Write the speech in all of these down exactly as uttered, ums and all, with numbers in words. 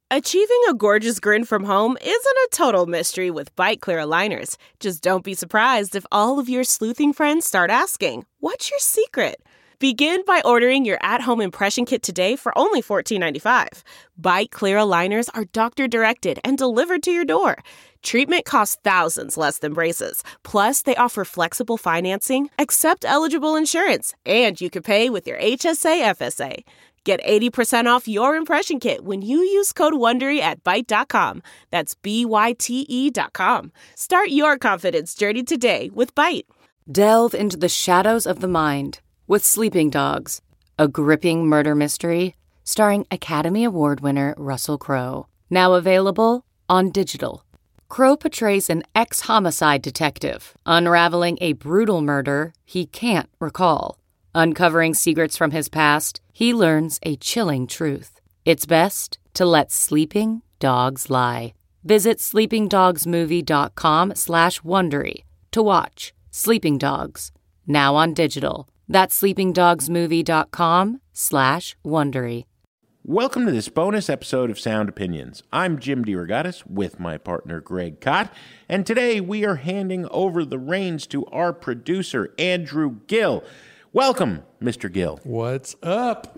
Achieving a gorgeous grin from home isn't a total mystery with Byte Clear aligners. Just don't be surprised if all of your sleuthing friends start asking, "What's your secret?" Begin by ordering your at-home impression kit today for only fourteen ninety-five. Byte Clear aligners are doctor-directed and delivered to your door. Treatment costs thousands less than braces. Plus, they offer flexible financing, accept eligible insurance, and you can pay with your H S A F S A. Get eighty percent off your impression kit when you use code WONDERY at byte dot com. That's B Y T E dot com. Start your confidence journey today with Byte. Delve into the shadows of the mind with Sleeping Dogs, a gripping murder mystery starring Academy Award winner Russell Crowe. Now available on digital. Crowe portrays an ex-homicide detective unraveling a brutal murder he can't recall. Uncovering secrets from his past, he learns a chilling truth. It's best to let sleeping dogs lie. Visit sleepingdogsmovie.com slash Wondery to watch Sleeping Dogs, now on digital. That's sleepingdogsmovie.com slash Wondery. Welcome to this bonus episode of Sound Opinions. I'm Jim DeRogatis with my partner Greg Kot, and today we are handing over the reins to our producer, Andrew Gill. Welcome, Mister Gill. What's up?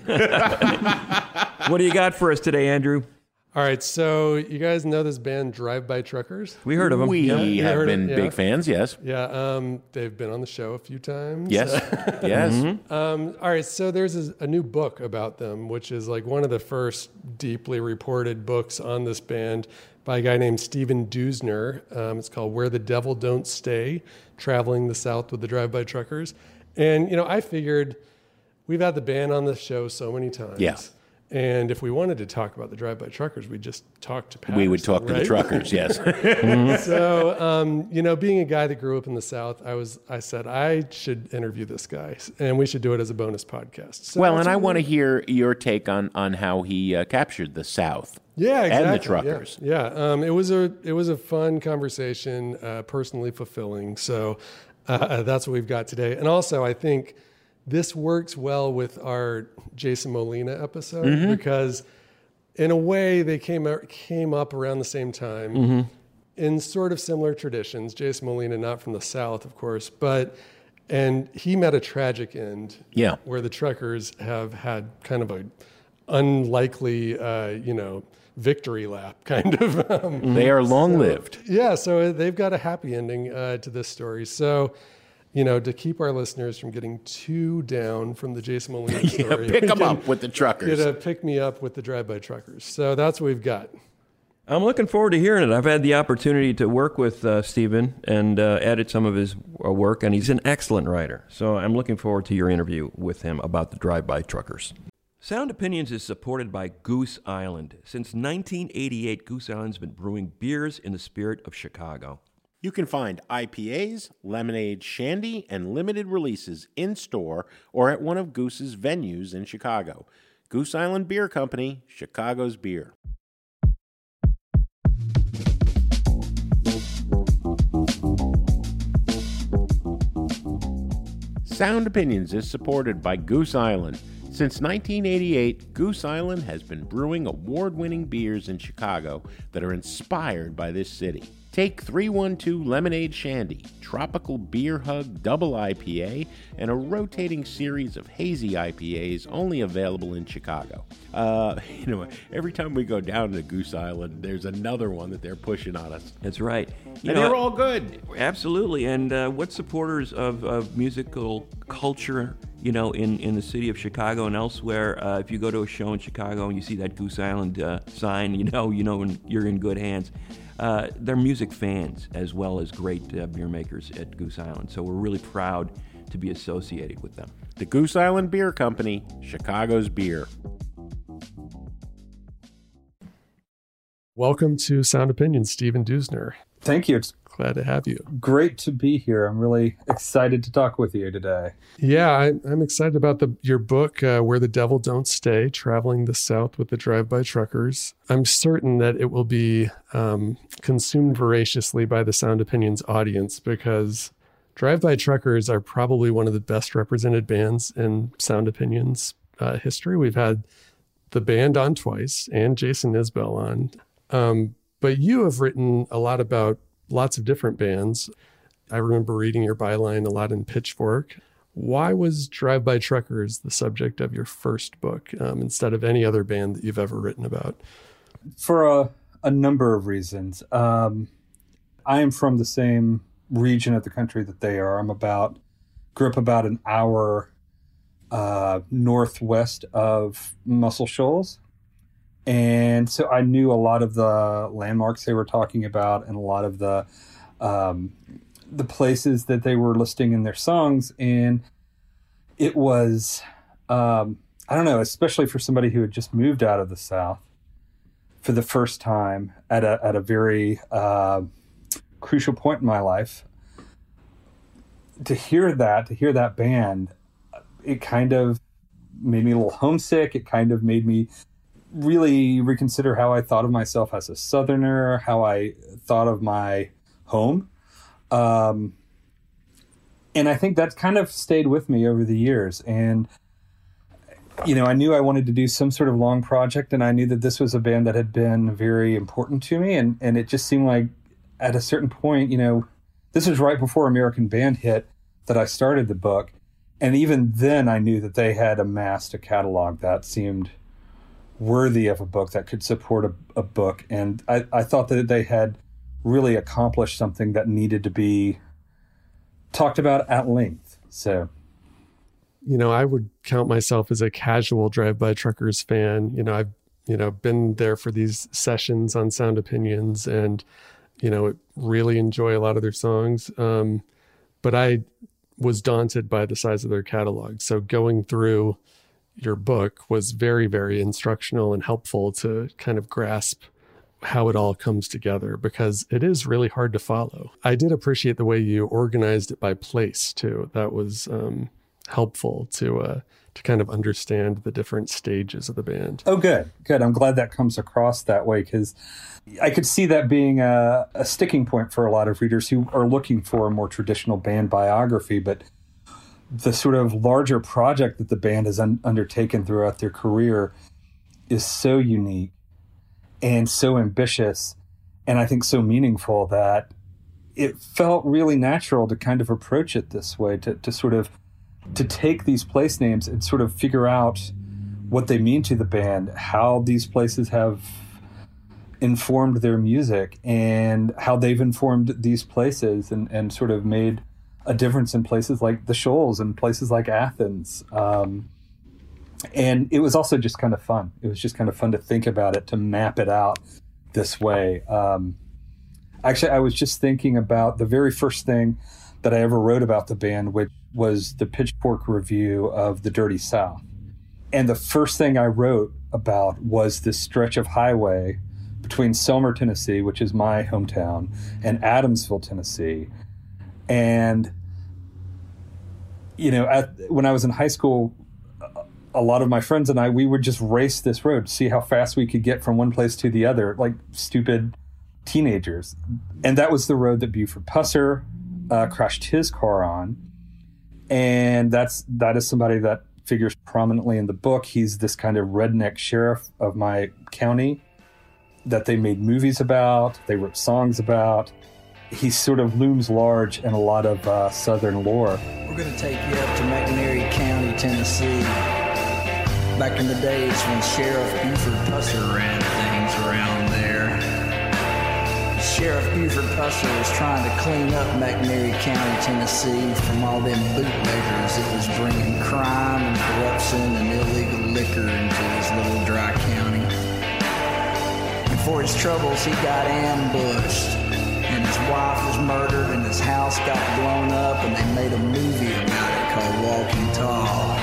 What do you got for us today, Andrew? All right, so you guys know this band Drive By Truckers? We heard of them. We yeah. have heard been of- yeah. big fans, yes. Yeah, um, they've been on the show a few times. Yes, yes. Mm-hmm. Um, all right, so there's a, a new book about them, which is like one of the first deeply reported books on this band by a guy named Steven Dusner. Um, it's called Where the Devil Don't Stay, Traveling the South with the Drive By Truckers. And, you know, I figured we've had the band on the show so many times. Yeah. And if we wanted to talk about the Drive By Truckers, we'd just talk to Patterson, We would talk to right? the truckers, yes. So, um, you know, being a guy that grew up in the South, I was, I said, I should interview this guy, and we should do it as a bonus podcast. So Well, that's and I what want to we- hear your take on, on how he uh, captured the South. yeah, exactly. and the truckers. Yeah, yeah. Um, it was a, it was a fun conversation, uh, personally fulfilling. So uh, that's what we've got today. And also, I think this works well with our Jason Molina episode Mm-hmm. because, in a way, they came out, came up around the same time Mm-hmm. in sort of similar traditions. Jason Molina, not from the South, of course, but and he met a tragic end. Yeah. where the truckers have had kind of a unlikely, uh, you know, victory lap, kind of. Um, They are long-lived. yeah, so they've got a happy ending uh, to this story. So, you know, to keep our listeners from getting too down from the Jason Molina Yeah, story, pick we them can up with the truckers. Get a pick me up with the Drive By Truckers. So that's what we've got. I'm looking forward to hearing it. I've had the opportunity to work with uh, Steven and uh, edit some of his uh, work, and he's an excellent writer. So I'm looking forward to your interview with him about the Drive By Truckers. Sound Opinions is supported by Goose Island. Since nineteen eighty-eight, Goose Island's been brewing beers in the spirit of Chicago. You can find I P As, lemonade, shandy, and limited releases in-store or at one of Goose's venues in Chicago. Goose Island Beer Company, Chicago's beer. Sound Opinions is supported by Goose Island. Since nineteen eighty-eight, Goose Island has been brewing award-winning beers in Chicago that are inspired by this city. Take three one two Lemonade Shandy, Tropical Beer Hug Double I P A, and a rotating series of hazy I P As only available in Chicago. Uh, you know, every time we go down to Goose Island, there's another one that they're pushing on us. That's right. You And know, they're all good. Absolutely. And uh, what supporters of, of musical culture, you know, in, in the city of Chicago and elsewhere, uh, if you go to a show in Chicago and you see that Goose Island uh, sign, you know, you know when you're in good hands. Uh, they're music fans as well as great uh, beer makers at Goose Island. So we're really proud to be associated with them. The Goose Island Beer Company, Chicago's beer. Welcome to Sound Opinions, Steven Dusner. Thank you. It's Glad to have you. great to be here. I'm really excited to talk with you today. Yeah, I, I'm excited about the your book, uh, Where the Devil Don't Stay, Traveling the South with the Drive By Truckers. I'm certain that it will be um, consumed voraciously by the Sound Opinions audience because Drive By Truckers are probably one of the best represented bands in Sound Opinions uh, history. We've had the band on twice and Jason Isbell on. Um, but you have written a lot about lots of different bands. I remember reading your byline a lot in Pitchfork. Why was Drive-By Truckers the subject of your first book um, instead of any other band that you've ever written about? For a, a number of reasons. Um, I am from the same region of the country that they are. I'm about, grew up about an hour uh, northwest of Muscle Shoals. And so I knew a lot of the landmarks they were talking about and a lot of the um, the places that they were listing in their songs. And it was, um, I don't know, especially for somebody who had just moved out of the South for the first time at a, at a very uh, crucial point in my life, to hear that, to hear that band, it kind of made me a little homesick. It kind of made me really reconsider how I thought of myself as a Southerner, how I thought of my home. Um, and I think that's kind of stayed with me over the years. And, you know, I knew I wanted to do some sort of long project, and I knew that this was a band that had been very important to me. And, and it just seemed like at a certain point, you know, this was right before American Band hit that I started the book. And even then I knew that they had amassed a catalog that seemed worthy of a book, that could support a, a book. And I, I thought that they had really accomplished something that needed to be talked about at length. So, you know, I would count myself as a casual Drive-By Truckers fan. You know, I've, you know, been there for these sessions on Sound Opinions and, you know, really enjoy a lot of their songs. Um, but I was daunted by the size of their catalog. So going through your book was very, very instructional and helpful to kind of grasp how it all comes together, because it is really hard to follow. I did appreciate the way you organized it by place too. That was um, helpful to uh, to kind of understand the different stages of the band. Oh, good, good. I'm glad that comes across that way, because I could see that being a, a sticking point for a lot of readers who are looking for a more traditional band biography. But the sort of larger project that the band has un- undertaken throughout their career is so unique and so ambitious, and I think so meaningful, that it felt really natural to kind of approach it this way, to, to sort of to take these place names and sort of figure out what they mean to the band, how these places have informed their music, and how they've informed these places and, and sort of made a difference in places like the Shoals and places like Athens. Um, And it was also just kind of fun. It was just kind of fun to think about it, to map it out this way. Um, actually, I was just thinking about the very first thing that I ever wrote about the band, which was the Pitchfork review of The Dirty South. And the first thing I wrote about was this stretch of highway between Selmer, Tennessee, which is my hometown, and Adamsville, Tennessee. And, you know, at, when I was in high school, a lot of my friends and I, we would just race this road, see how fast we could get from one place to the other, like stupid teenagers. And that was the road that Buford Pusser uh, crashed his car on. And that's that is somebody that figures prominently in the book. He's this kind of redneck sheriff of my county that they made movies about, they wrote songs about. He sort of looms large in a lot of uh, Southern lore. We're going to take you up to McNairy County, Tennessee. Back in the days when Sheriff Buford Pusser ran things around there. Sheriff Buford Pusser was trying to clean up McNairy County, Tennessee from all them bootleggers that was bringing crime and corruption and illegal liquor into his little dry county. And for his troubles, he got ambushed, and his wife was murdered, and his house got blown up, and they made a movie about it called Walking Tall.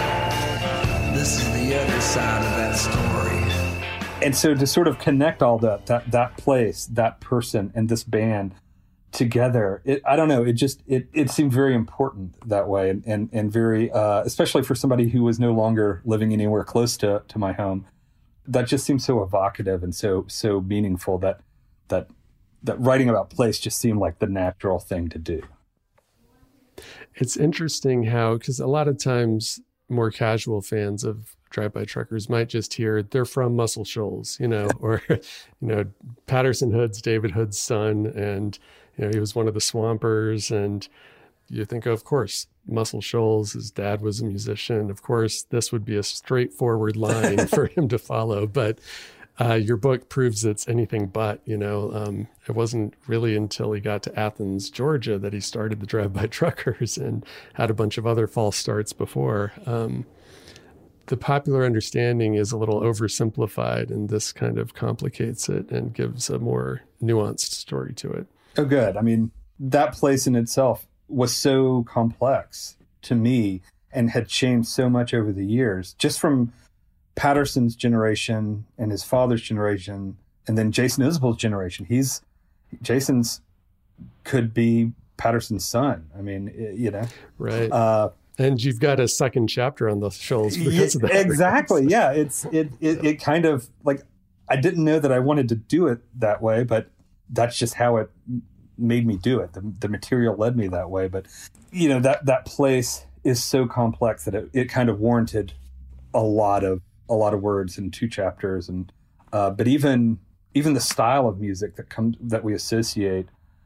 This is the other side of that story. And so to sort of connect all that, that, that place, that person, and this band together, it, I don't know, it just, it, it seemed very important that way. And, and, and very, uh, especially for somebody who was no longer living anywhere close to, to my home, that just seemed so evocative and so, so meaningful that, that, that writing about place just seemed like the natural thing to do. It's interesting how, because a lot of times more casual fans of drive-by truckers might just hear they're from Muscle Shoals, you know, or, you know, Patterson Hood's David Hood's son. And, you know, he was one of the Swampers. And you think, of course, Muscle Shoals, his dad was a musician. Of course, this would be a straightforward line for him to follow. But uh, your book proves it's anything but, you know. Um, it wasn't really until he got to Athens, Georgia, that he started the drive-by truckers and had a bunch of other false starts before. Um, the popular understanding is a little oversimplified, and this kind of complicates it and gives a more nuanced story to it. Oh, good. I mean, that place in itself was so complex to me and had changed so much over the years, just from Patterson's generation and his father's generation, and then Jason Isbell's generation. He's Jason's could be Patterson's son. I mean, you know, right. Uh, and you've got a second chapter on the Shoals because of that. Exactly. Yeah. It's, it, it, it kind of like, I didn't know that I wanted to do it that way, but that's just how it made me do it. The, the material led me that way. But, you know, that, that place is so complex that it, it kind of warranted a lot of, a lot of words in two chapters. And, uh, but even, even the style of music that comes, that we associate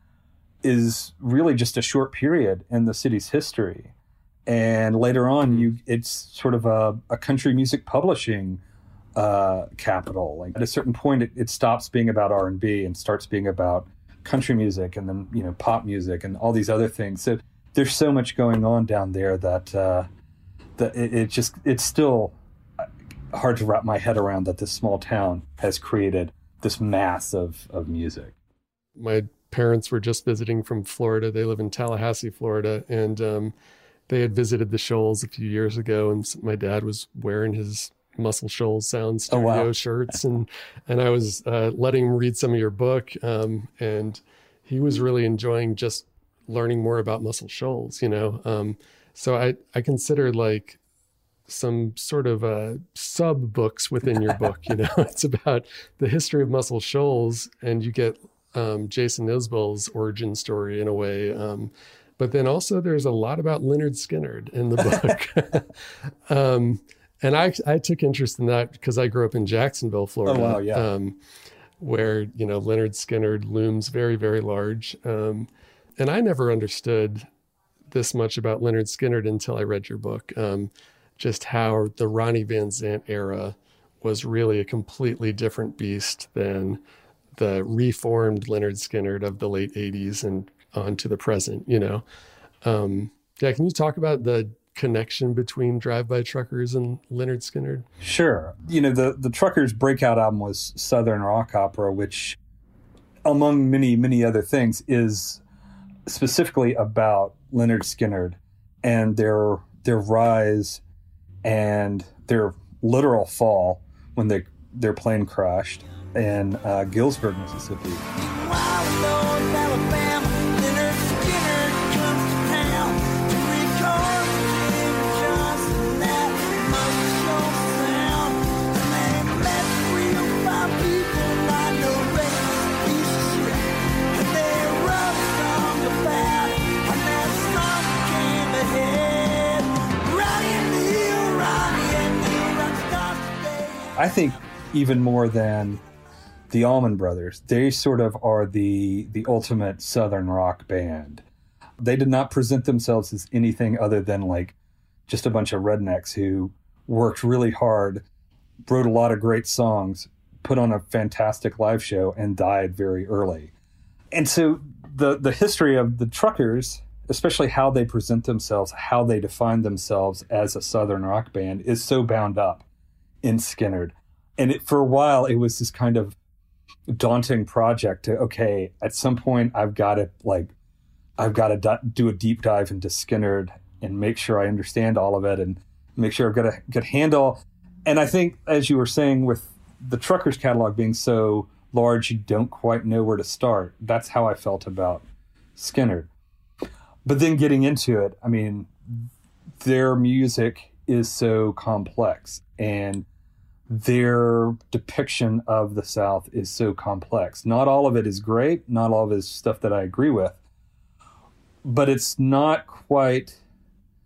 is really just a short period in the city's history. And later on, you it's sort of a, a country music publishing uh, capital. Like at a certain point, it, it stops being about R and B and starts being about country music, and then, you know, pop music and all these other things. So there's so much going on down there that uh, that it, it just it's still hard to wrap my head around that this small town has created this mass of of music. My parents were just visiting from Florida. They live in Tallahassee, Florida, and um, they had visited the Shoals a few years ago, and my dad was wearing his Muscle Shoals Sound Studio oh, wow. shirts, and and I was uh, letting him read some of your book, um, and he was really enjoying just learning more about Muscle Shoals, you know. Um, so I I consider like some sort of uh, sub books within your book, you know. It's about the history of Muscle Shoals, and you get um, Jason Isbell's origin story in a way. Um, But then also there's a lot about Lynyrd Skynyrd in the book. um, and I I took interest in that because I grew up in Jacksonville, Florida, oh, wow, yeah. um, where, you know, Lynyrd Skynyrd looms very, very large. Um, and I never understood this much about Lynyrd Skynyrd until I read your book, um, just how the Ronnie Van Zant era was really a completely different beast than the reformed Lynyrd Skynyrd of the late eighties and on to the present, you know. Um, yeah, can you talk about the connection between Drive-By Truckers and Lynyrd Skynyrd? Sure. You know, the, the Truckers' breakout album was Southern Rock Opera, which, among many, many other things, is specifically about Lynyrd Skynyrd and their their rise and their literal fall when they, their plane crashed in uh, Gillsburg, Mississippi. I think even more than the Allman Brothers, they sort of are the the ultimate Southern rock band. They did not present themselves as anything other than like just a bunch of rednecks who worked really hard, wrote a lot of great songs, put on a fantastic live show, and died very early. And so the the history of the Truckers, especially how they present themselves, how they define themselves as a Southern rock band, is so bound up in Skynyrd. And it, for a while, it was this kind of daunting project to, okay, at some point I've got to like, I've got to do, do a deep dive into Skynyrd and make sure I understand all of it and make sure I've got a good handle. And I think, as you were saying, with the Truckers catalog being so large, you don't quite know where to start. That's how I felt about Skynyrd. But then getting into it, I mean, their music is so complex, and their depiction of the South is so complex. Not all of it is great. Not all of it is stuff that I agree with. But it's not quite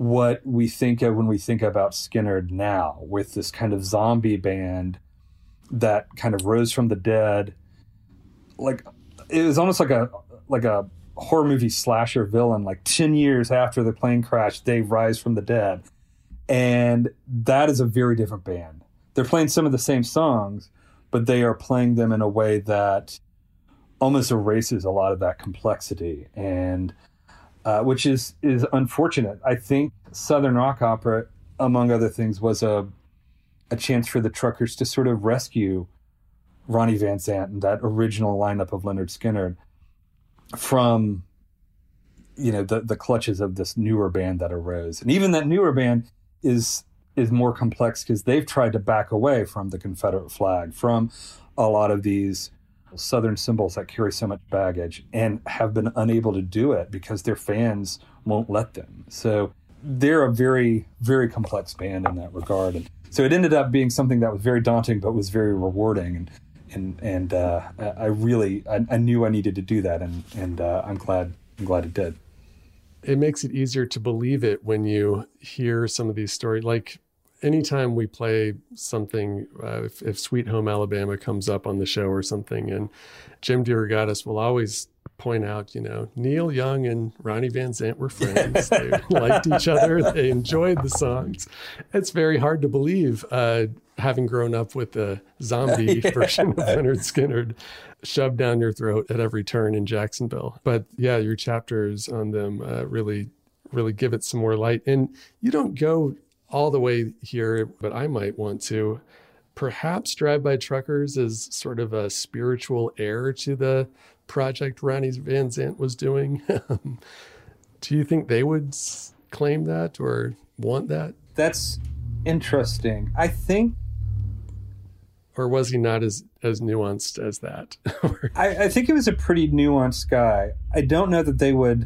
what we think of when we think about Skynyrd now, with this kind of zombie band that kind of rose from the dead. Like, it was almost like a like a horror movie slasher villain. Like ten years after the plane crash, they rise from the dead. And that is a very different band. They're playing some of the same songs, but they are playing them in a way that almost erases a lot of that complexity, and uh, which is is unfortunate. I think Southern Rock Opera, among other things, was a a chance for the Truckers to sort of rescue Ronnie Van Zant and that original lineup of Lynyrd Skynyrd from, you know, the the clutches of this newer band that arose. And even that newer band is is more complex because they've tried to back away from the Confederate flag, from a lot of these Southern symbols that carry so much baggage, and have been unable to do it because their fans won't let them. So they're a very, very complex band in that regard. And so it ended up being something that was very daunting, but was very rewarding. And and and uh, I really, I, I knew I needed to do that, and and uh, I'm glad, I'm glad it did. It makes it easier to believe it when you hear some of these stories. Like, anytime we play something, uh, if, if Sweet Home Alabama comes up on the show or something, and Jim DeRogatis will always point out, you know, Neil Young and Ronnie Van Zant were friends. They liked each other. They enjoyed the songs. It's very hard to believe, uh, having grown up with the zombie version of Lynyrd Skynyrd shoved down your throat at every turn in Jacksonville. But yeah, your chapters on them uh, really, really give it some more light. And you don't go all the way here, but I might want to. Perhaps Drive By Truckers is sort of a spiritual heir to the project Ronnie Van Zant was doing. Do you think they would claim that or want that? That's interesting. I think... Or was he not as, as nuanced as that? I, I think he was a pretty nuanced guy. I don't know that they would...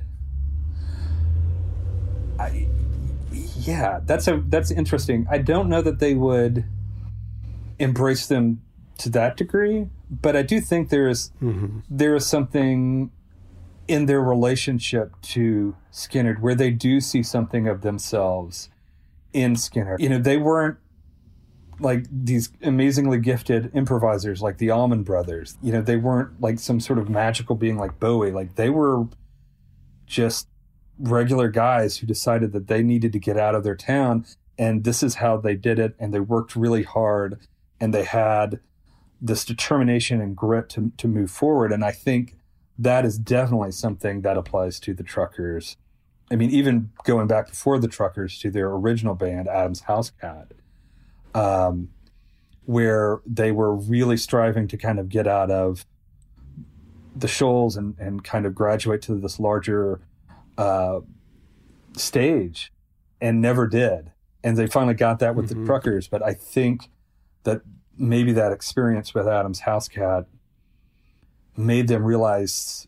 I, yeah, that's a that's interesting. I don't know that they would embrace them to that degree, but I do think there is mm-hmm. there is something in their relationship to Skynyrd where they do see something of themselves in Skynyrd. You know, they weren't like these amazingly gifted improvisers like the Allman Brothers. You know, they weren't like some sort of magical being like Bowie. Like, they were just regular guys who decided that they needed to get out of their town, and this is how they did it. And they worked really hard, and they had this determination and grit to, to move forward. And I think that is definitely something that applies to the Truckers. I mean, even going back before the Truckers to their original band, Adam's House Cat, um, where they were really striving to kind of get out of the shoals and, and kind of graduate to this larger uh, stage, and never did. And they finally got that with mm-hmm. the Truckers. But I think that maybe that experience with Adam's House Cat made them realize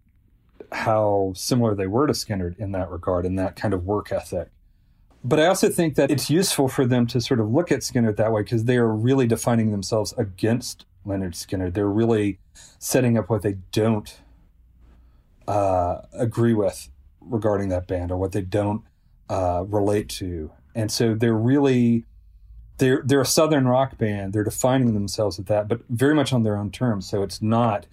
how similar they were to Skynyrd in that regard, in that kind of work ethic. But I also think that it's useful for them to sort of look at Skynyrd that way, because they are really defining themselves against Lynyrd Skynyrd. They're really setting up what they don't uh, agree with regarding that band, or what they don't uh, relate to. And so they're really, they're, they're a Southern rock band. They're defining themselves at that, but very much on their own terms. So it's not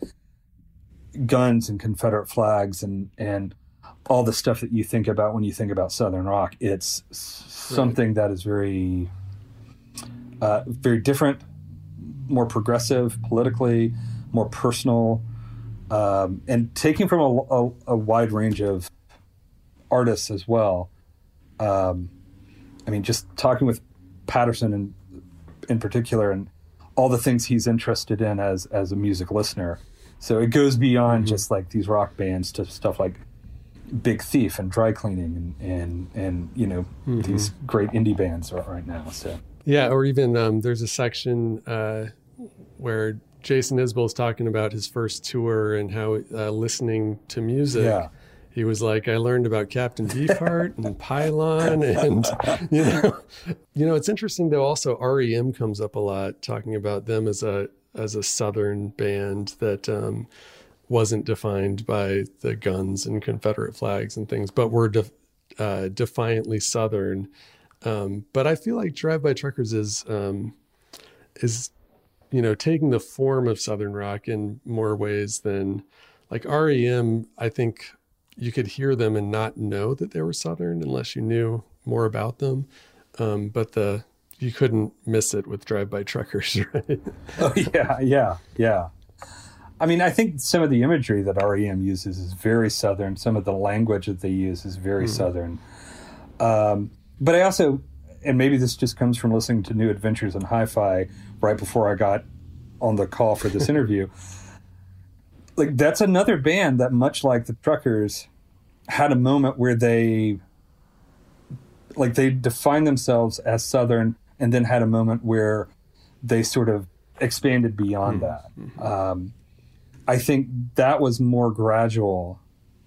guns and Confederate flags and, and all the stuff that you think about when you think about Southern rock. It's something right. that is very, uh, very different, more progressive politically, more personal, um, and taking from a, a, a wide range of artists as well. Um, I mean, just talking with Patterson in, in particular, and all the things he's interested in as as a music listener. So it goes beyond mm-hmm. just like these rock bands to stuff like Big Thief and Dry Cleaning and and, and you know mm-hmm. these great indie bands right now. So yeah, or even um, there's a section uh, where Jason Isbell is talking about his first tour and how uh, listening to music. Yeah. He was like, I learned about Captain Beefheart and Pylon, and you know, you know, it's interesting though. Also, R E M comes up a lot, talking about them as a as a Southern band that um, wasn't defined by the guns and Confederate flags and things, but were de- uh, defiantly Southern. Um, but I feel like Drive By Truckers is, um, is, you know, taking the form of Southern rock in more ways than like R E M. I think you could hear them and not know that they were Southern unless you knew more about them. Um, but the, you couldn't miss it with Drive By Truckers, right? Oh yeah, yeah, yeah. I mean, I think some of the imagery that R E M uses is very Southern. Some of the language that they use is very mm. Southern. Um, but I also, and maybe this just comes from listening to New Adventures in Hi-Fi right before I got on the call for this interview. Like, that's another band that, much like the Truckers, had a moment where they, like, they defined themselves as Southern and then had a moment where they sort of expanded beyond mm. that. Mm-hmm. Um, I think that was more gradual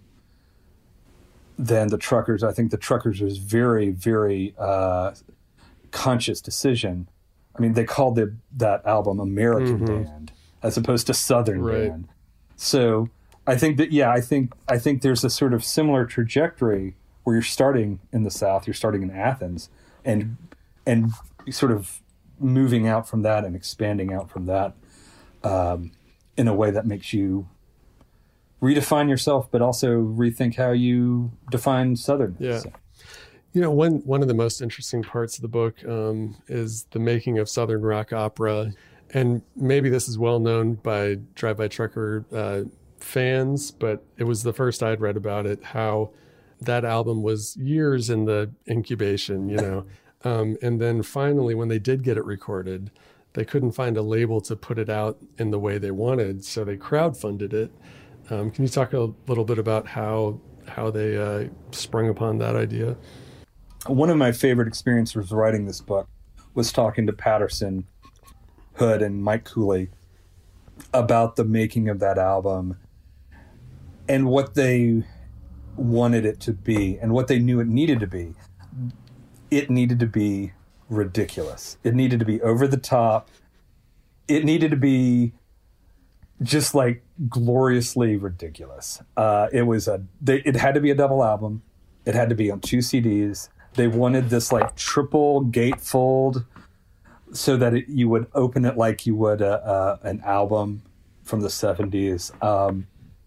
than the Truckers. I think the Truckers was very, very uh, conscious decision. I mean, they called the, that album American mm-hmm. Band as opposed to Southern right. Band. So I think that, yeah, I think I think there's a sort of similar trajectory where you're starting in the South, you're starting in Athens, and and sort of moving out from that and expanding out from that. Um, in a way that makes you redefine yourself, but also rethink how you define Southern. Yeah. So. You know, one, one of the most interesting parts of the book um, is the making of Southern rock opera. And maybe this is well known by Drive By Trucker uh, fans, but it was the first I'd read about it, how that album was years in the incubation, you know. um, and then finally, when they did get it recorded, they couldn't find a label to put it out in the way they wanted, so they crowdfunded it. Um, can you talk a little bit about how how they uh, sprung upon that idea? One of my favorite experiences writing this book was talking to Patterson Hood and Mike Cooley about the making of that album and what they wanted it to be and what they knew it needed to be. It needed to be ridiculous. It needed to be over the top. It needed to be just like gloriously ridiculous. Uh, it was a. They, it had to be a double album. It had to be on two C Ds. They wanted this like triple gatefold, so that it, you would open it like you would a, a, an album from the seventies. Um,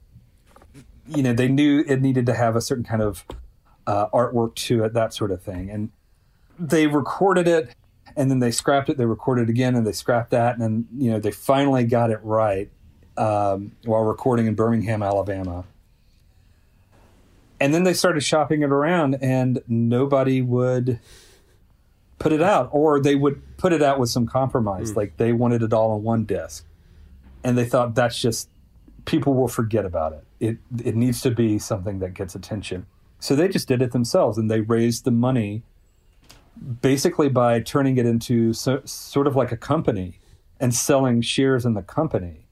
you know, they knew it needed to have a certain kind of uh, artwork to it, that sort of thing, and. They recorded it, and then they scrapped it. They recorded it again, and they scrapped that, and then you know they finally got it right um, while recording in Birmingham, Alabama. And then they started shopping it around, and nobody would put it out, or they would put it out with some compromise, mm. like they wanted it all on one disc, and they thought that's just people will forget about it. It it needs to be something that gets attention. So they just did it themselves, and they raised the money. Basically by turning it into so, sort of like a company and selling shares in the company.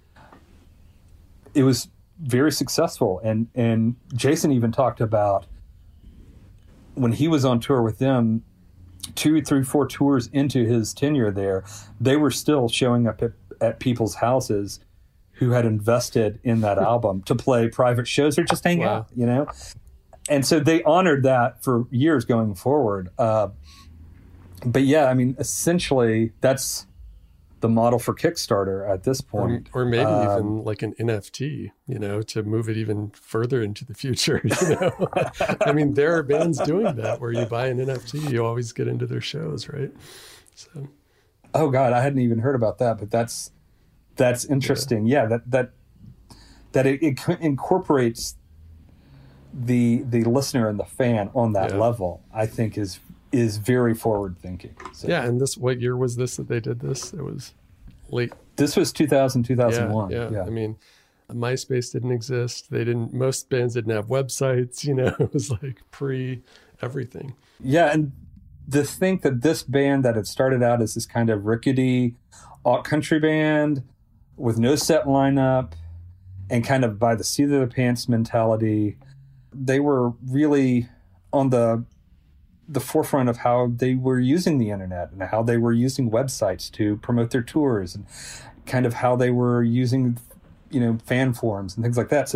It was very successful. And, and Jason even talked about when he was on tour with them, two, three, four tours into his tenure there, they were still showing up at, at people's houses who had invested in that album to play private shows or just hang wow. out, you know? And so they honored that for years going forward. Uh, but yeah, I mean, essentially, that's the model for Kickstarter at this point. Or, or maybe um, even like an N F T, you know, to move it even further into the future, you know? I mean, there are bands doing that where you buy an N F T, you always get into their shows, right? So. Oh, God, I hadn't even heard about that, but that's that's interesting. Yeah, yeah that that that it, it incorporates the the listener and the fan on that yeah. level, I think is is very forward thinking. So, yeah, and this what year was this that they did this? It was late. This was two thousand, two thousand one. Yeah, yeah. yeah. I mean, MySpace didn't exist. They didn't. Most bands didn't have websites. You know, it was like pre everything. Yeah, and to think that this band that had started out as this kind of rickety alt country band with no set lineup and kind of by the seat of their pants mentality. They were really on the the forefront of how they were using the internet and how they were using websites to promote their tours and kind of how they were using, you know, fan forums and things like that. So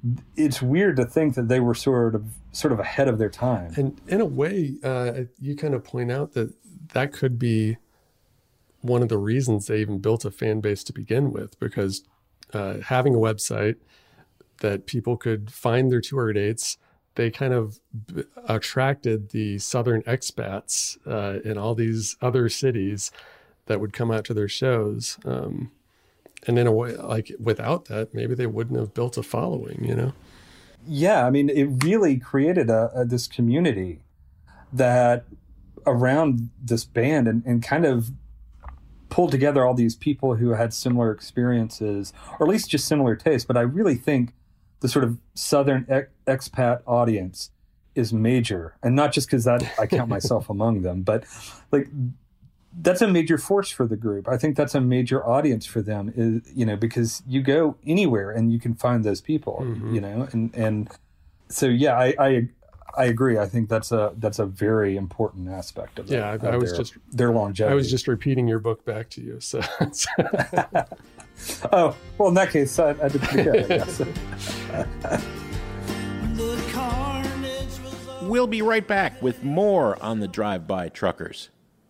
it's weird to think that they were sort of sort of ahead of their time. And in a way, uh, you kind of point out that that could be one of the reasons they even built a fan base to begin with, because uh, having a website that people could find their tour dates, they kind of b- attracted the Southern expats uh, in all these other cities that would come out to their shows. Um, and in a way, like without that, maybe they wouldn't have built a following, you know? Yeah, I mean, it really created a, a this community that around this band and, and kind of pulled together all these people who had similar experiences, or at least just similar tastes. But I really think the sort of Southern ex- expat audience is major, and not just because that I count myself among them, but like that's a major force for the group. I think that's a major audience for them, is, you know, because you go anywhere and you can find those people, mm-hmm. you know, and, and so, yeah, I, I, I agree. I think that's a, that's a very important aspect of, yeah, that, I, I of was their, just, their longevity. I was just repeating your book back to you. So, oh, well, in that case, I, I did pretty good, I guess. We'll be right back with more on the Drive-By Truckers.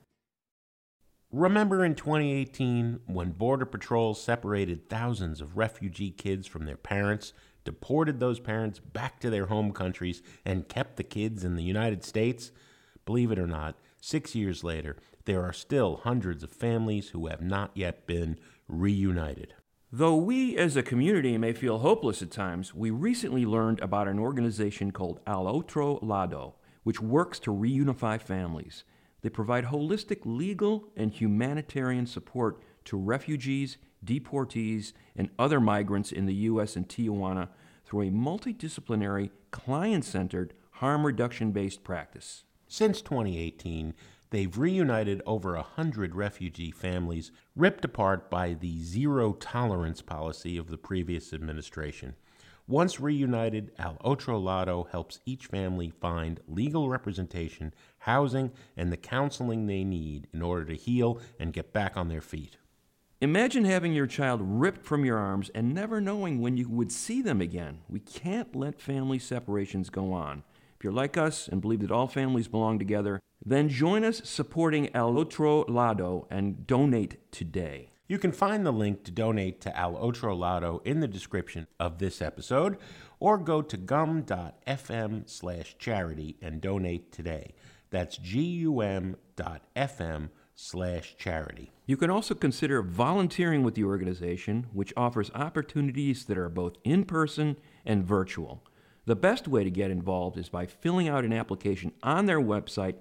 Remember in twenty eighteen when Border Patrol separated thousands of refugee kids from their parents, deported those parents back to their home countries, and kept the kids in the United States? Believe it or not, six years later, there are still hundreds of families who have not yet been reunited. Though we as a community may feel hopeless at times, we recently learned about an organization called Al Otro Lado, which works to reunify families. They provide holistic legal and humanitarian support to refugees, deportees, and other migrants in the U S and Tijuana through a multidisciplinary, client-centered, harm reduction-based practice. Since twenty eighteen, they've reunited over a hundred refugee families ripped apart by the zero-tolerance policy of the previous administration. Once reunited, Al Otro Lado helps each family find legal representation, housing, and the counseling they need in order to heal and get back on their feet. Imagine having your child ripped from your arms and never knowing when you would see them again. We can't let family separations go on. If you're like us and believe that all families belong together, then join us supporting Al Otro Lado and donate today. You can find the link to donate to Al Otro Lado in the description of this episode, or go to gum.fm slash charity and donate today. That's gum.fm slash charity. You can also consider volunteering with the organization, which offers opportunities that are both in-person and virtual. The best way to get involved is by filling out an application on their website,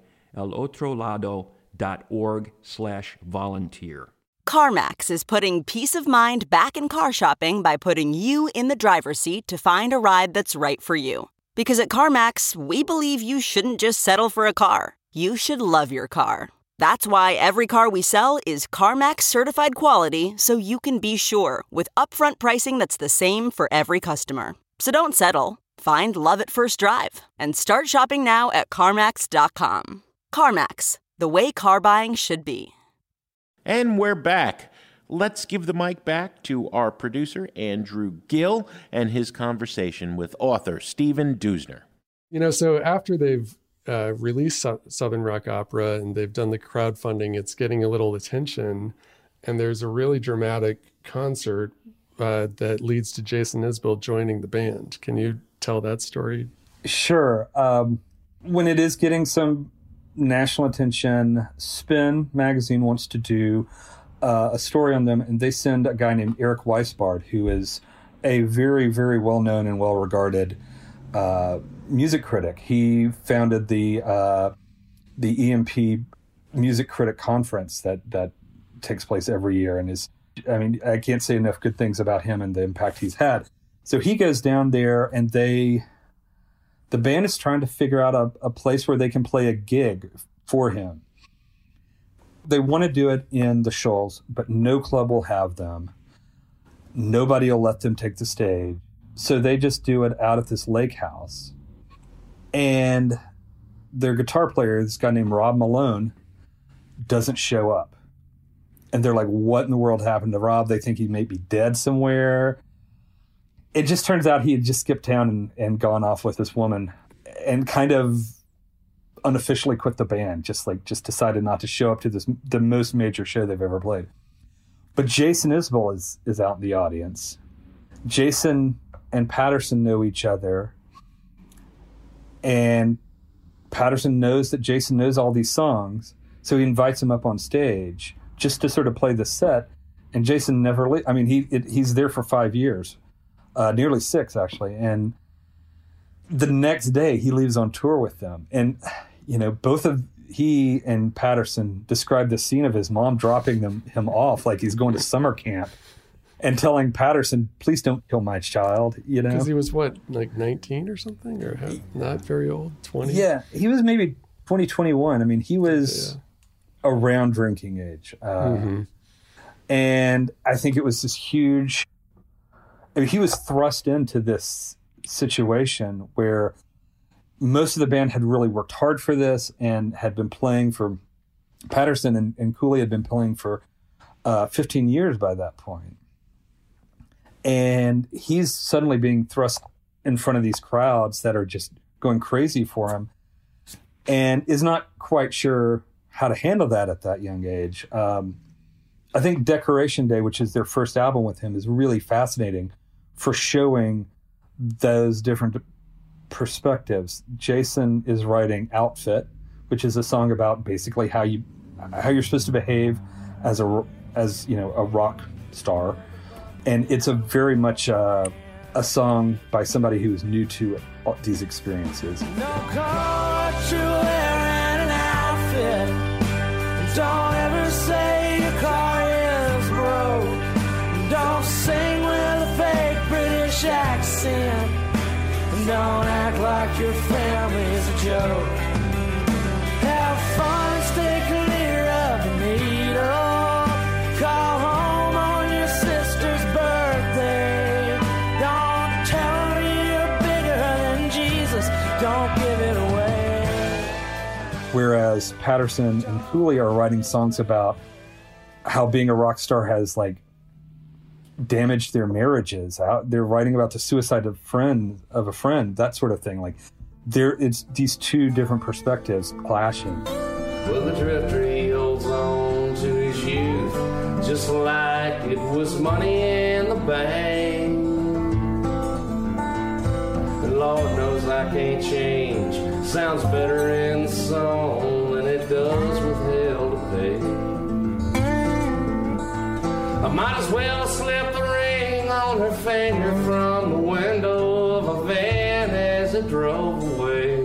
alotrolado.org slash volunteer. CarMax is putting peace of mind back in car shopping by putting you in the driver's seat to find a ride that's right for you. Because at CarMax, we believe you shouldn't just settle for a car. You should love your car. That's why every car we sell is CarMax certified quality, so you can be sure with upfront pricing that's the same for every customer. So don't settle. Find love at first drive and start shopping now at CarMax dot com. CarMax, the way car buying should be. And we're back. Let's give the mic back to our producer, Andrew Gill, and his conversation with author Steven Dusner. You know, so after they've uh, released so- Southern Rock Opera and they've done the crowdfunding, it's getting a little attention. And there's a really dramatic concert uh, that leads to Jason Isbell joining the band. Can you tell that story? Sure. Um, when it is getting some national attention, Spin magazine wants to do uh, a story on them, and they send a guy named Eric Weisbard, who is a very, very well-known and well-regarded uh, music critic. He founded the uh, the E M P Music Critic Conference that that takes place every year, and is, I mean, I can't say enough good things about him and the impact he's had. So he goes down there, and they. The band is trying to figure out a, a place where they can play a gig for him. They want to do it in the Shoals, but no club will have them. Nobody will let them take the stage. So they just do it out at this lake house. And their guitar player, this guy named Rob Malone, doesn't show up. And they're like, what in the world happened to Rob? They think he may be dead somewhere. it just turns out he had just skipped town and, and gone off with this woman and kind of unofficially quit the band, just like just decided not to show up to this the most major show they've ever played. But Jason Isbell is is out in the audience. Jason and Patterson know each other, and Patterson knows that Jason knows all these songs, so he invites him up on stage just to sort of play the set. And Jason never le- I mean, he it, he's there for five years, uh, nearly six actually, and the next day he leaves on tour with them. And you know, both of he and Patterson described the scene of his mom dropping them him off like he's going to summer camp and telling Patterson, "Please don't kill my child." You know, because he was what, like nineteen or something, or how, not very old, twenty. Yeah, he was maybe twenty, twenty-one. I mean, he was yeah. around drinking age, uh, mm-hmm. and I think it was this huge. I mean, he was thrust into this situation where most of the band had really worked hard for this and had been playing for Patterson and, and Cooley had been playing for uh, fifteen years by that point. And he's suddenly being thrust in front of these crowds that are just going crazy for him and is not quite sure how to handle that at that young age. Um, I think Decoration Day, which is their first album with him, is really fascinating for showing those different perspectives. Jason is writing Outfit, which is a song about basically how you how you're supposed to behave as a as you know a rock star, and it's a very much uh, a song by somebody who is new to these experiences. No car, what you're wearing, an outfit. Don't ever say your car is broke. Don't sing with a fake British accent. Don't act like your family's a joke. Have fun and stay clear of the needle. Call home on your sister's birthday. Don't tell me you're bigger than Jesus. Don't give it away. Whereas Patterson and Cooley are writing songs about how being a rock star has like damaged their marriages. Out they're writing about the suicide of friend of a friend, that sort of thing. Like there, it's these two different perspectives clashing. Well, the drifter, he holds on to his youth just like it was money in the bank. And Lord knows I can't change. Sounds better in the song than it does with hell to pay. I might as well slip the ring on her finger from the window of a van as it drove away.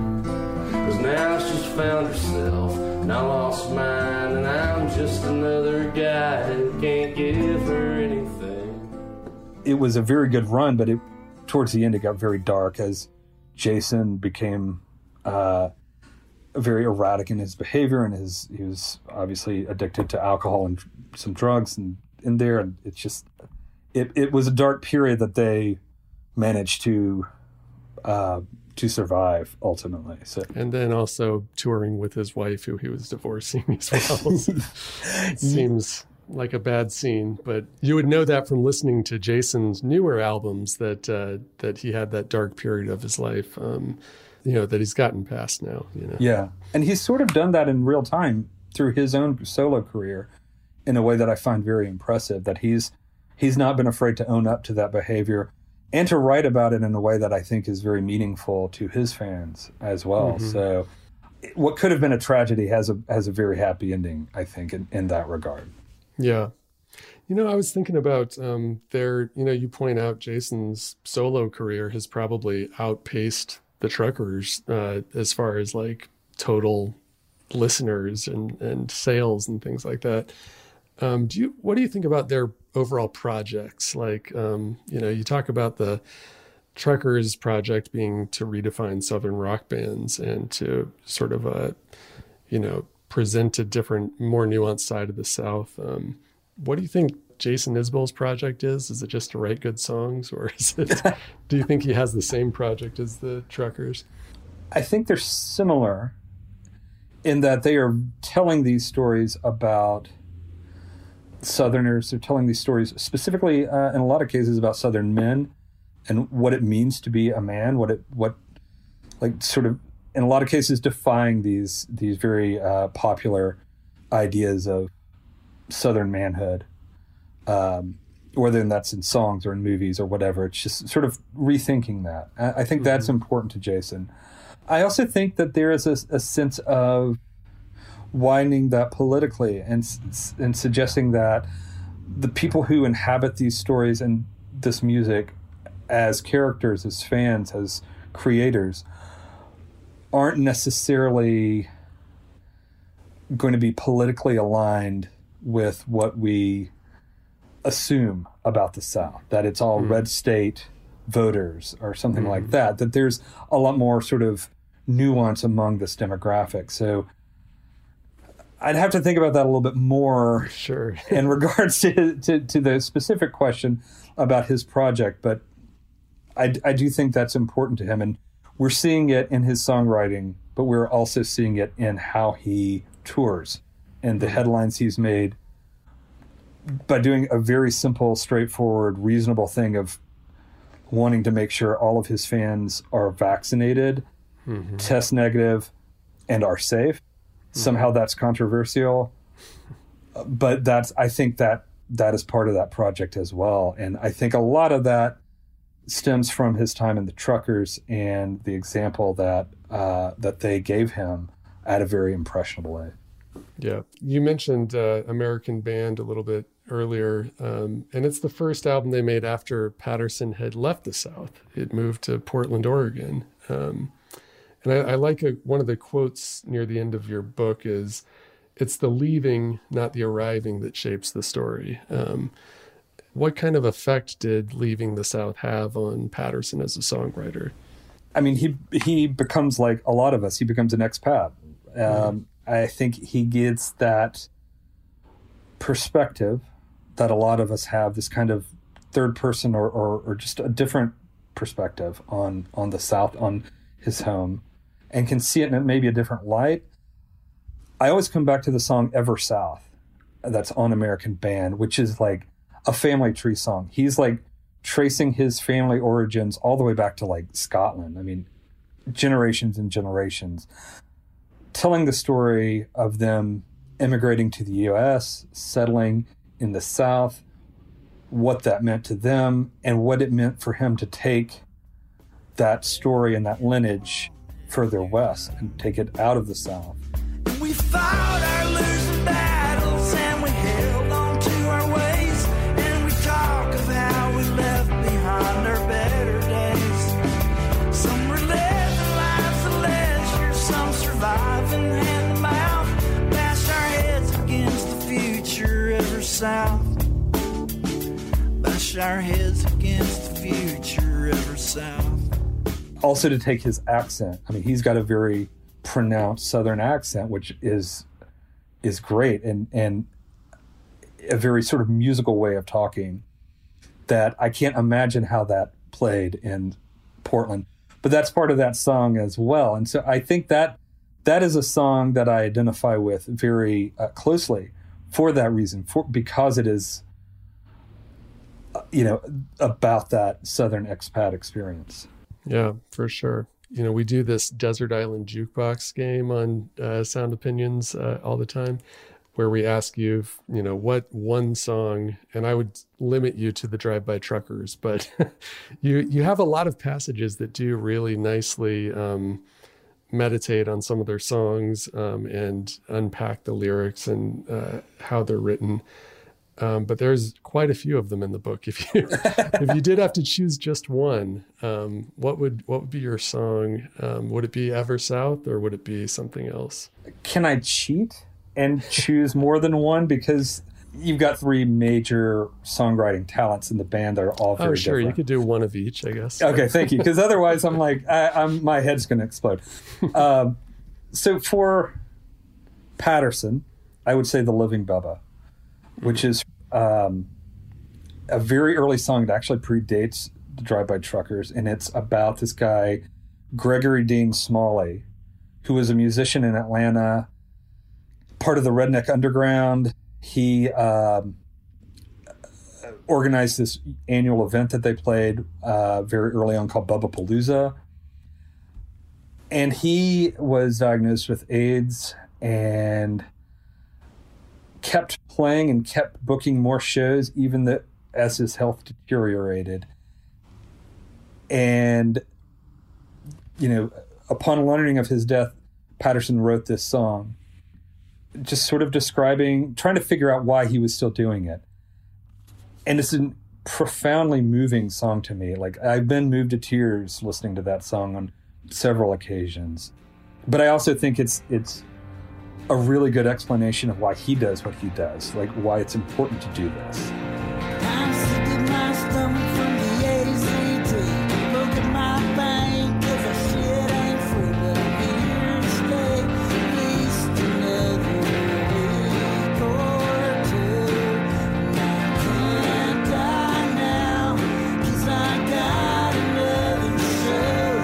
Cause now she's found herself and I lost mine, and I'm just another guy who can't give her anything. It was a very good run, but it towards the end it got very dark as Jason became uh, very erratic in his behavior, and his he was obviously addicted to alcohol and some drugs and in there, and it's just it, it was a dark period that they managed to uh, to survive ultimately. So, and then also touring with his wife, who he was divorcing as well. It seems like a bad scene, but you would know that from listening to Jason's newer albums that uh, that he had that dark period of his life. Um, you know, that he's gotten past now. You know, yeah, and he's sort of done that in real time through his own solo career in a way that I find very impressive. That he's he's not been afraid to own up to that behavior and to write about it in a way that I think is very meaningful to his fans as well. Mm-hmm. So what could have been a tragedy has a has a very happy ending, I think, in, in that regard. Yeah. You know, I was thinking about um, their, you know, you point out Jason's solo career has probably outpaced the Truckers uh, as far as like total listeners and, and sales and things like that. Um, do you, what do you think about their overall projects? Like, um, you know, you talk about the Truckers project being to redefine Southern rock bands and to sort of, uh, you know, present a different, more nuanced side of the South. Um, what do you think Jason Isbell's project is? Is it just to write good songs, or is it, do you think he has the same project as the Truckers? I think they're similar in that they are telling these stories about Southerners. They're telling these stories specifically, uh, in a lot of cases, about Southern men and what it means to be a man, what it what like sort of in a lot of cases defying these these very uh, popular ideas of Southern manhood, um, whether that's in songs or in movies or whatever. It's just sort of rethinking that. I, I think mm-hmm. that's important to Jason. I also think that there is a, a sense of widening that politically and and suggesting that the people who inhabit these stories and this music as characters, as fans, as creators, aren't necessarily going to be politically aligned with what we assume about the South, that it's all mm. red state voters or something mm. like that, that there's a lot more sort of nuance among this demographic. So I'd have to think about that a little bit more sure. in regards to, to, to the specific question about his project, but I, I do think that's important to him. And we're seeing it in his songwriting, but we're also seeing it in how he tours and the headlines he's made by doing a very simple, straightforward, reasonable thing of wanting to make sure all of his fans are vaccinated, mm-hmm. test negative, and are safe. Mm-hmm. Somehow that's controversial, but that's, I think that that is part of that project as well. And I think a lot of that stems from his time in the Truckers and the example that uh, that they gave him at a very impressionable age. Yeah, you mentioned uh, American Band a little bit earlier, um, and it's the first album they made after Patterson had left the South. It moved to Portland, Oregon. Um, and I, I like a, one of the quotes near the end of your book is, "It's the leaving, not the arriving, that shapes the story." Um, what kind of effect did leaving the South have on Patterson as a songwriter? I mean, he he becomes like a lot of us. He becomes an expat. Um, mm-hmm. I think he gets that perspective that a lot of us have, this kind of third person or, or, or just a different perspective on, on the South, on his home, and can see it in maybe a different light. I always come back to the song Ever South that's on American Band, which is like a family tree song. He's like tracing his family origins all the way back to like Scotland. I mean, generations and generations, telling the story of them immigrating to the U S, settling in the South, what that meant to them, and what it meant for him to take that story and that lineage further west and take it out of the South. We fought our losing battles and we held on to our ways, and we talk of how we left behind our better days. Some were living lives of leisure, some surviving hand to mouth, bash our heads against the future ever south. Bash our heads against the future ever south. Also to take his accent. I mean, he's got a very pronounced Southern accent, which is is great, and and a very sort of musical way of talking that I can't imagine how that played in Portland. But that's part of that song as well. And so I think that that is a song that I identify with very uh, closely for that reason, for because it is, uh, you know, about that Southern expat experience. Yeah, for sure. You know, we do this Desert Island Jukebox game on uh, Sound Opinions uh, all the time, where we ask you, you know, what one song, and I would limit you to the Drive-By Truckers, but you you have a lot of passages that do really nicely um, meditate on some of their songs um, and unpack the lyrics and uh, how they're written. Um, but there's quite a few of them in the book. If you if you did have to choose just one, um, what would what would be your song? Um, would it be Ever South or would it be something else? Can I cheat and choose more than one? Because you've got three major songwriting talents in the band that are all very oh, sure. different. You could do one of each, I guess. Okay, thank you. Because otherwise, I'm like, I, I'm my head's going to explode. Um, so for Patterson, I would say The Living Bubba, which is um, a very early song that actually predates the Drive-By Truckers, and it's about this guy, Gregory Dean Smalley, who was a musician in Atlanta, part of the Redneck Underground. He um, organized this annual event that they played uh, very early on called Bubba Palooza. And he was diagnosed with AIDS and kept playing and kept booking more shows, even the, as his health deteriorated. And, you know, upon learning of his death, Patterson wrote this song, just sort of describing, trying to figure out why he was still doing it. And it's a profoundly moving song to me. Like, I've been moved to tears listening to that song on several occasions. But I also think it's it's a really good explanation of why he does what he does, like why it's important to do this. I'm sick of my stomach from the A Z T. Look at my bank, 'cause that shit ain't free, but I'm here to stay at least another week or two. And I can't die now, 'cause I got another show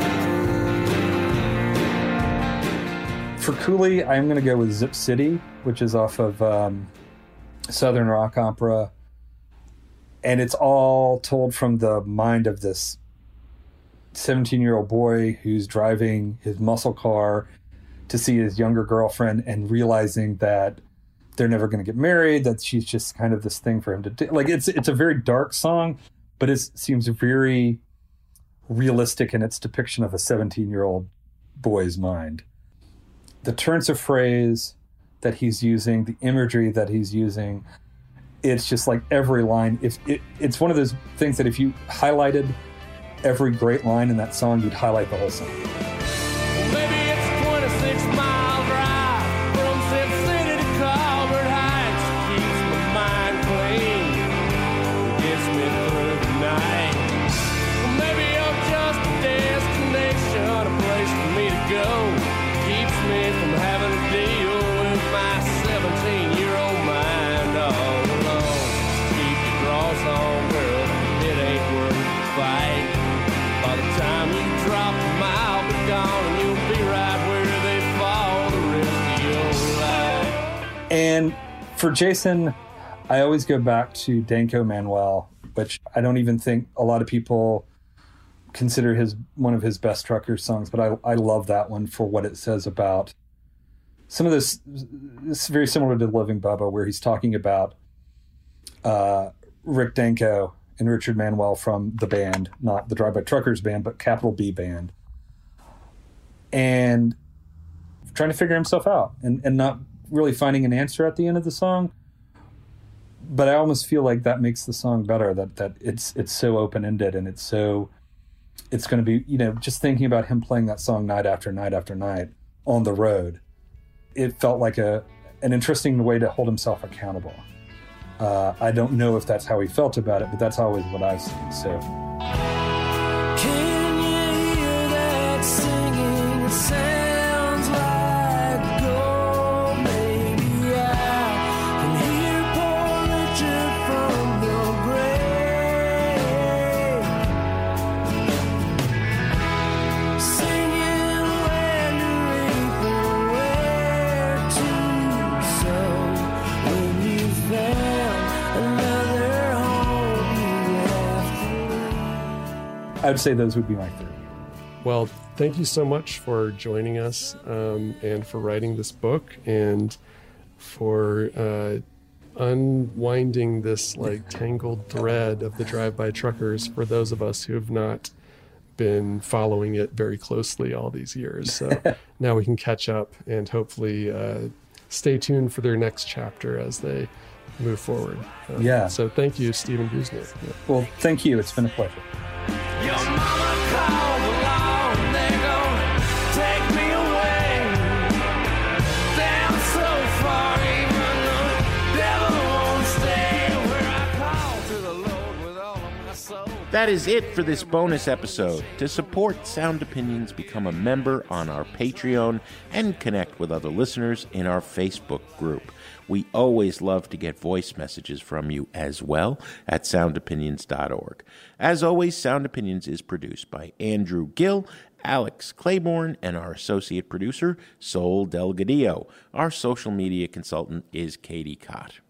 to do. For Cooley, I'm going to go with Zip City, which is off of um, Southern Rock Opera. And it's all told from the mind of this seventeen-year-old boy who's driving his muscle car to see his younger girlfriend and realizing that they're never going to get married, that she's just kind of this thing for him to do. Like, it's it's a very dark song, but it seems very realistic in its depiction of a seventeen-year-old boy's mind. The turns of phrase that he's using, the imagery that he's using, it's just like every line. If it, it's one of those things that if you highlighted every great line in that song, you'd highlight the whole song. Maybe it's a twenty-six mile drive from Zip City to Colbert Heights. Keeps my mind clean, gets me through the night. Well, maybe I'm just a destination, a place for me to go. Keeps me from having to deal with my seventeen-year-old mind all alone. Keep your draws on, girl, it ain't worth the fight. By the time you drop them, I'll be gone, and you'll be right where they fall the rest of your life. And for Jason, I always go back to Danko Manuel, which I don't even think a lot of people consider his one of his best trucker songs, but I, I love that one for what it says about some of this. This is very similar to Living Bubba, where he's talking about uh, Rick Danko and Richard Manuel from the band, not the Drive-By Truckers band, but Capital B band, and trying to figure himself out and, and not really finding an answer at the end of the song. But I almost feel like that makes the song better, that that it's it's so open-ended, and it's so it's going to be, you know, just thinking about him playing that song night after night after night on the road, it felt like a an interesting way to hold himself accountable. Uh, I don't know if that's how he felt about it, but that's always what I've seen. So, Can you hear that singing? It sounds like gold. Maybe I can hear poor Richard from the grave, singing where to reap and where to sow. When you found another home, you have to leave. I would say those would be my three. Well, thank you so much for joining us um, and for writing this book and for uh, unwinding this like tangled thread of the Drive-By Truckers for those of us who have not been following it very closely all these years. So now we can catch up and hopefully uh, stay tuned for their next chapter as they move forward. Um, Yeah. So thank you, Stephen Dusner. Yeah. Well, thank you. It's been a pleasure. Your mama called along, they're gonna take me away. Down so far, even the devil won't stay where I call to the Lord with all of my soul. That is it for this bonus episode. To support Sound Opinions, become a member on our Patreon and connect with other listeners in our Facebook group. We always love to get voice messages from you as well at sound opinions dot org. As always, Sound Opinions is produced by Andrew Gill, Alex Claiborne, and our associate producer, Sol Delgadillo. Our social media consultant is Katie Cott.